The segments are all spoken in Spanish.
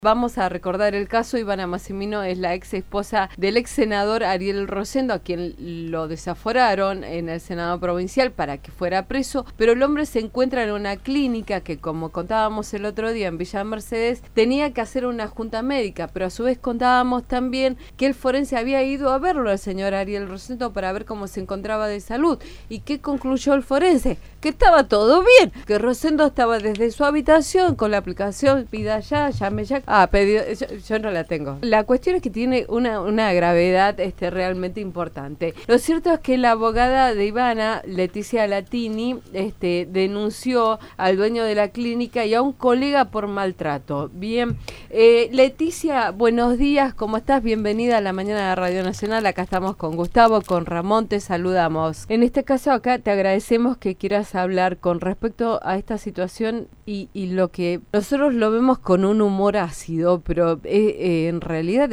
Vamos a recordar el caso. Ivana Massimino es la ex esposa del ex senador Ariel Rosendo, a quien lo desaforaron en el Senado provincial para que fuera preso, pero el hombre se encuentra en una clínica que, como contábamos el otro día en Villa Mercedes, tenía que hacer una junta médica, pero a su vez contábamos también que el forense había ido a verlo al señor Ariel Rosendo para ver cómo se encontraba de salud. ¿Y qué concluyó el forense? Que estaba todo bien, que Rosendo estaba desde su habitación con la aplicación Pida Ya, Llame Ya. Pedido, yo no la tengo. La cuestión es que tiene una gravedad realmente importante. Lo cierto es que la abogada de Ivana, Leticia Latini, denunció al dueño de la clínica y a un colega por maltrato. Bien, Leticia, buenos días, ¿cómo estás? Bienvenida a la mañana de Radio Nacional. Acá estamos con Gustavo, con Ramón, te saludamos. En este caso acá te agradecemos que quieras hablar con respecto a esta situación y lo que nosotros lo vemos con un humor ácido, pero en realidad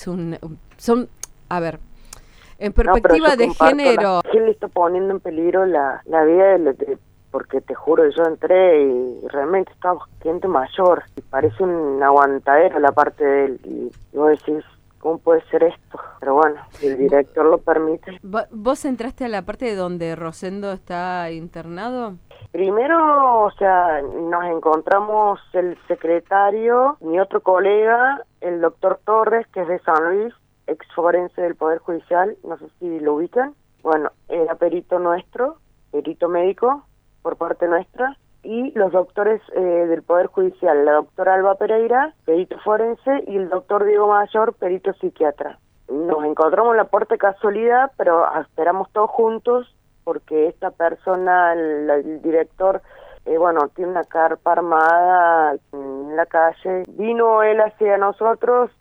a ver, en perspectiva de género. ¿Quién le está poniendo en peligro la vida porque te juro, yo entré y realmente estaba gente mayor y parece un aguantadero la parte de él y vos decís, ¿cómo puede ser esto? Pero bueno, si el director lo permite. ¿Vos entraste a la parte donde Rosendo está internado? Primero, o sea, nos encontramos el secretario, mi otro colega, el doctor Torres, que es de San Luis, ex forense del Poder Judicial, no sé si lo ubican. Bueno, era perito nuestro, perito médico por parte nuestra, y los doctores del Poder Judicial, la doctora Alba Pereira, perito forense, y el doctor Diego Mayor, perito psiquiatra. Nos encontramos en la puerta de casualidad, pero esperamos todos juntos, porque esta persona, el director, tiene una carpa armada en la calle. Vino él hacia nosotros,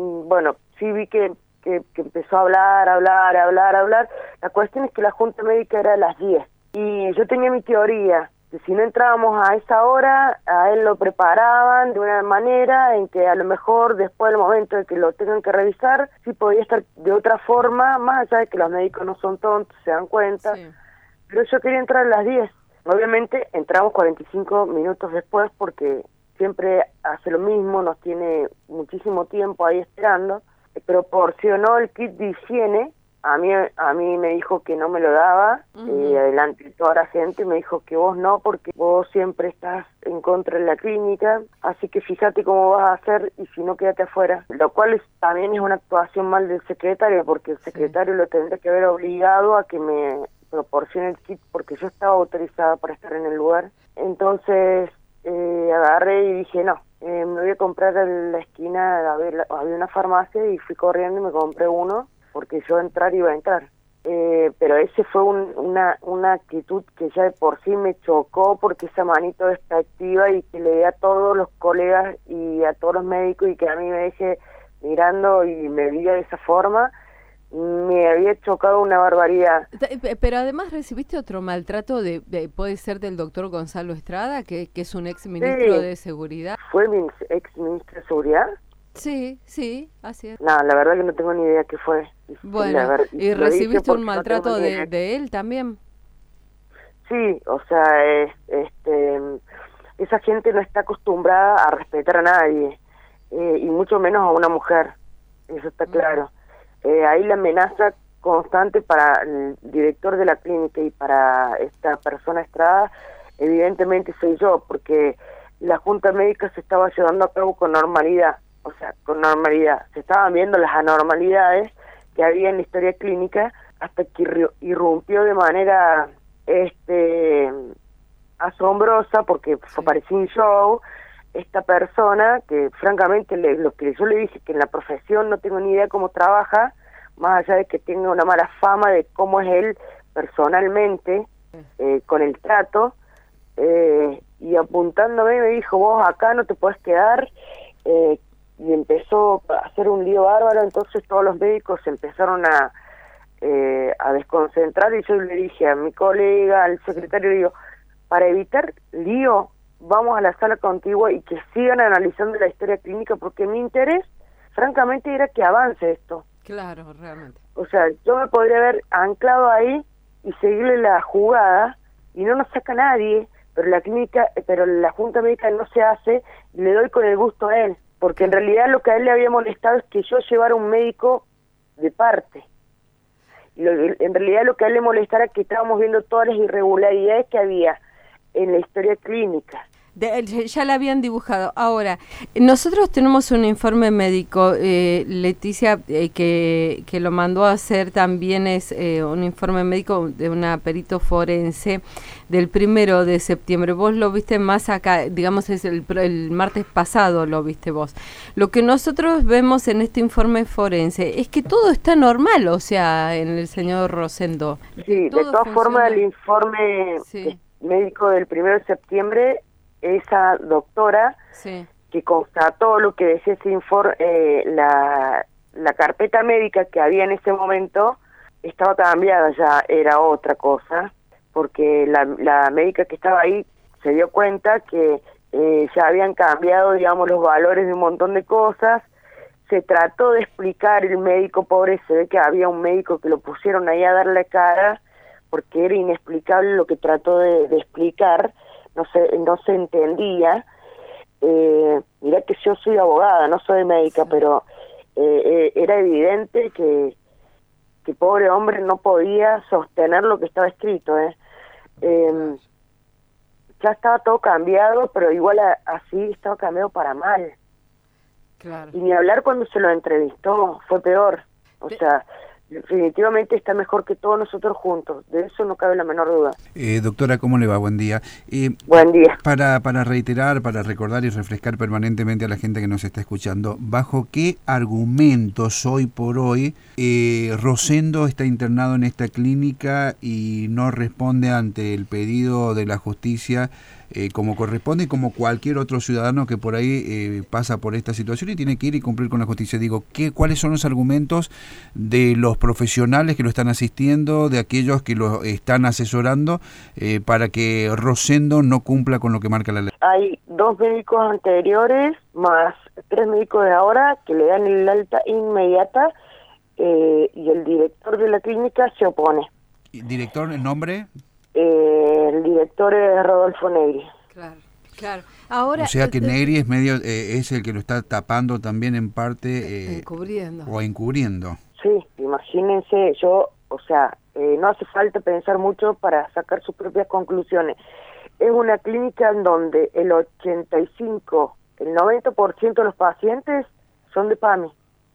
sí vi que empezó a hablar. La cuestión es que la junta médica era a las 10. Y yo tenía mi teoría, que si no entrábamos a esa hora, a él lo preparaban de una manera en que a lo mejor después del momento de que lo tengan que revisar, sí podía estar de otra forma, más allá de que los médicos no son tontos, se dan cuenta. Sí. Pero yo quería entrar a las 10. Obviamente entramos 45 minutos después porque siempre hace lo mismo, nos tiene muchísimo tiempo ahí esperando. Proporcionó el kit de higiene, a mí me dijo que no me lo daba, adelante de toda la gente me dijo que vos no, porque vos siempre estás en contra de la clínica, así que fíjate cómo vas a hacer y si no, quédate afuera. Lo cual también es una actuación mal del secretario, porque el secretario lo tendría que haber obligado a que me proporcione el kit, porque yo estaba autorizada para estar en el lugar. Entonces agarré y dije, no, me voy a comprar en la esquina, había una farmacia y fui corriendo y me compré uno, porque yo iba a entrar. Pero ese fue una actitud que ya de por sí me chocó, porque esa manito despectiva y que le dé a todos los colegas y a todos los médicos y que a mí me deje mirando y me diga de esa forma, me había chocado una barbaridad. Pero además recibiste otro maltrato puede ser del doctor Gonzalo Estrada, que es un ex ministro de Seguridad. ¿Fue mi ex ministro de Seguridad? Sí, así es. No, la verdad que no tengo ni idea qué fue. Bueno, ¿y recibiste un maltrato de él también? Sí, o sea, esa gente no está acostumbrada a respetar a nadie, y mucho menos a una mujer, eso está claro. Ahí la amenaza constante para el director de la clínica y para esta persona Estrada, evidentemente soy yo, porque la junta médica se estaba llevando a cabo con normalidad. O sea, con normalidad. Se estaban viendo las anormalidades que había en la historia clínica hasta que irrumpió de manera asombrosa, porque parecía un show, esta persona que francamente lo que yo le dije, que en la profesión no tengo ni idea cómo trabaja, más allá de que tenga una mala fama de cómo es él personalmente, con el trato, y apuntándome me dijo, vos acá no te puedes quedar, y empezó a hacer un lío bárbaro. Entonces todos los médicos se empezaron a desconcentrar y yo le dije a mi colega, al secretario, digo, para evitar lío, vamos a la sala contigua y que sigan analizando la historia clínica, porque mi interés, francamente, era que avance esto. Claro, realmente. O sea, yo me podría haber anclado ahí y seguirle la jugada y no nos saca nadie, pero la junta médica no se hace y le doy con el gusto a él. porque en realidad lo que a él le había molestado es que yo llevara un médico de parte. En realidad lo que a él le molestara es que estábamos viendo todas las irregularidades que había en la historia clínica. Ya la habían dibujado. Ahora, nosotros tenemos un informe médico, Leticia, que lo mandó a hacer también, es un informe médico de una perito forense del 1 de septiembre. Vos lo viste más acá, digamos, es el martes pasado lo viste vos. Lo que nosotros vemos en este informe forense es que todo está normal, o sea, en el señor Rosendo. Sí, de todas formas el informe médico del 1 de septiembre, esa doctora que constató lo que decía ese informe, la carpeta médica que había en ese momento estaba cambiada, ya era otra cosa, porque la médica que estaba ahí se dio cuenta que ya habían cambiado, digamos, los valores de un montón de cosas. Se trató de explicar, el médico pobre, se ve que había un médico que lo pusieron ahí a darle cara, porque era inexplicable lo que trató de explicar. No se entendía. Mirá que yo soy abogada, no soy médica, pero era evidente que pobre hombre no podía sostener lo que estaba escrito. Ya estaba todo cambiado, pero igual así estaba cambiado para mal. Claro. Y ni hablar cuando se lo entrevistó, fue peor. O sea, definitivamente está mejor que todos nosotros juntos, de eso no cabe la menor duda. Doctora, ¿cómo le va? Buen día. Buen día. Para reiterar, para recordar y refrescar permanentemente a la gente que nos está escuchando, ¿bajo qué argumentos hoy por hoy Rosendo está internado en esta clínica y no responde ante el pedido de la justicia como corresponde y como cualquier otro ciudadano que por ahí pasa por esta situación y tiene que ir y cumplir con la justicia? Digo, ¿cuáles son los argumentos de los profesionales que lo están asistiendo, de aquellos que lo están asesorando para que Rosendo no cumpla con lo que marca la ley? Hay 2 médicos anteriores más 3 médicos de ahora que le dan el alta inmediata y el director de la clínica se opone. ¿Director, el nombre? El director es Rodolfo Negri. Claro. Ahora, o sea que Negri es medio es el que lo está tapando también en parte encubriendo. O encubriendo. Sí, imagínense, no hace falta pensar mucho para sacar sus propias conclusiones. Es una clínica en donde el 90% de los pacientes son de PAMI.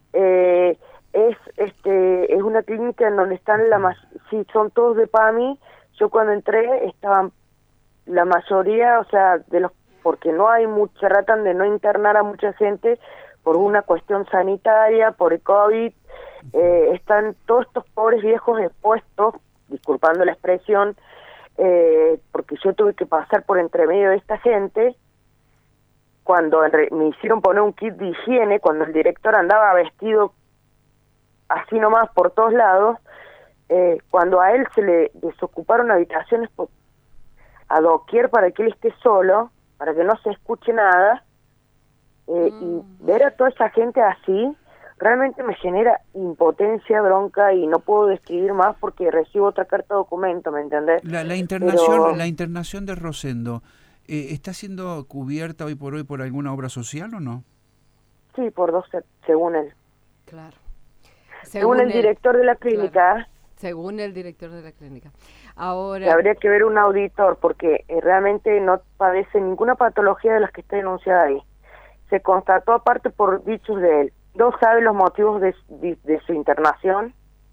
Es una clínica en donde están son todos de PAMI. Yo cuando entré estaban la mayoría, porque tratan de no internar a mucha gente por una cuestión sanitaria, por el COVID. Están todos estos pobres viejos expuestos, disculpando la expresión, porque yo tuve que pasar por entre medio de esta gente. Cuando me hicieron poner un kit de higiene, cuando el director andaba vestido así nomás por todos lados, cuando a él se le desocuparon habitaciones a doquier para que él esté solo, para que no se escuche nada, y ver a toda esa gente así, realmente me genera impotencia, bronca, y no puedo describir más porque recibo otra carta de documento, ¿me entendés? La internación de Rosendo, ¿está siendo cubierta hoy por alguna obra social o no? Sí, por 2, según él. Claro. Según el director de la clínica. Claro. Según el director de la clínica. Ahora habría que ver un auditor porque realmente no padece ninguna patología de las que está denunciada ahí. Se constató aparte por dichos de él. ¿No sabe los motivos de su internación?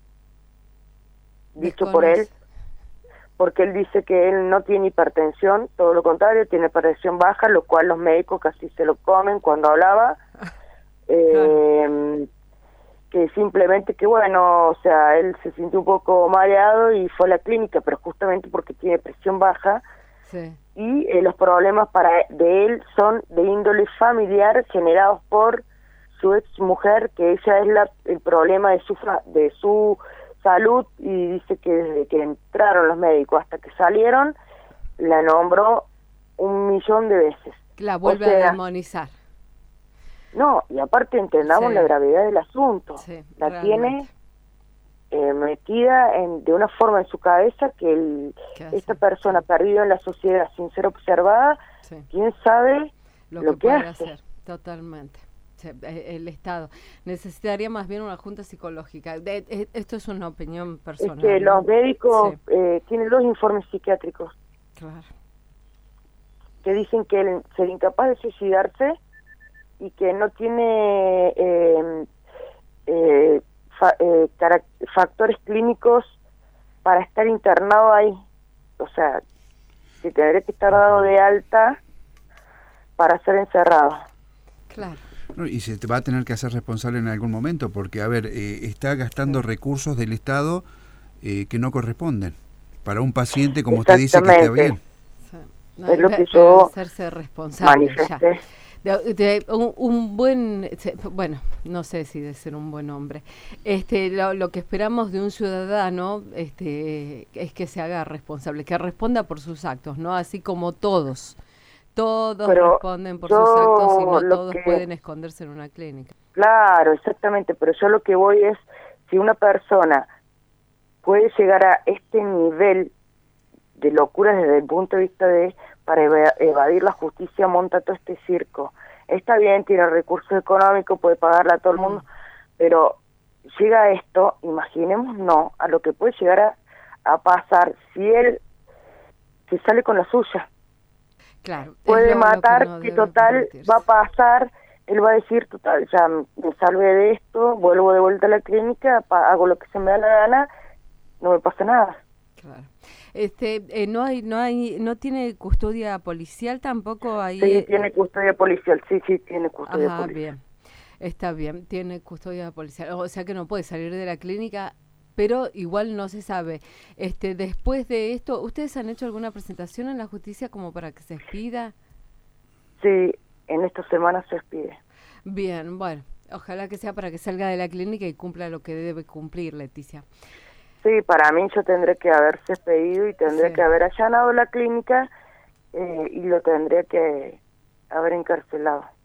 Dicho por él. Porque él dice que él no tiene hipertensión, todo lo contrario, tiene presión baja, lo cual los médicos casi se lo comen cuando hablaba. Que simplemente él se sintió un poco mareado y fue a la clínica, pero justamente porque tiene presión baja. Sí. Y los problemas de él son de índole familiar generados por su ex mujer, que ella es el problema de su salud, y dice que desde que entraron los médicos hasta que salieron la nombró 1.000.000 de veces. La vuelve a demonizar. No, y aparte entendamos la gravedad del asunto. Sí, la realmente. Tiene metida de una forma en su cabeza que esta persona perdida en la sociedad sin ser observada, quién sabe lo que hace. Hacer. Totalmente. el Estado. Necesitaría más bien una junta psicológica. Esto es una opinión personal. Es que ¿no? los médicos Sí. tienen 2 informes psiquiátricos Claro. que dicen que él sería incapaz de suicidarse y que no tiene factores clínicos para estar internado ahí. O sea, que tendría que estar dado de alta para ser encerrado. Claro. No, y se te va a tener que hacer responsable en algún momento, porque, a ver, está gastando recursos del Estado que no corresponden para un paciente, como usted dice, que está bien. Sí. No, Es lo que debe yo hacerse responsable ya. manifesté. Un buen, bueno, no sé si de ser un buen hombre. Lo que esperamos de un ciudadano es que se haga responsable, que responda por sus actos, ¿no? Así como todos Pero responden por sus actos y no todos que pueden esconderse en una clínica. Claro, exactamente, pero yo lo que voy es, si una persona puede llegar a este nivel de locura desde el punto de vista de, para evadir la justicia, monta todo este circo. Está bien, tiene recursos económicos, puede pagarle a todo el mundo, pero llega a esto, imaginemos a lo que puede llegar a pasar si él se sale con la suya. Claro. Puede lo matar, no que debe total permitirse. va a pasar, él va a decir, total, ya me salvé de esto, vuelvo de vuelta a la clínica, hago lo que se me da la gana, no me pasa nada. Claro. No tiene custodia policial tampoco ahí. Sí, tiene custodia policial, sí, tiene custodia policial. Bien. Está bien, tiene custodia policial. O sea que no puede salir de la clínica, pero igual no se sabe. Después de esto, ¿ustedes han hecho alguna presentación en la justicia como para que se expida? Sí, en esta semana se expide. Bien, bueno, ojalá que sea para que salga de la clínica y cumpla lo que debe cumplir, Leticia. Sí, para mí yo tendré que haberse expedido y tendré que haber allanado la clínica y lo tendría que haber encarcelado.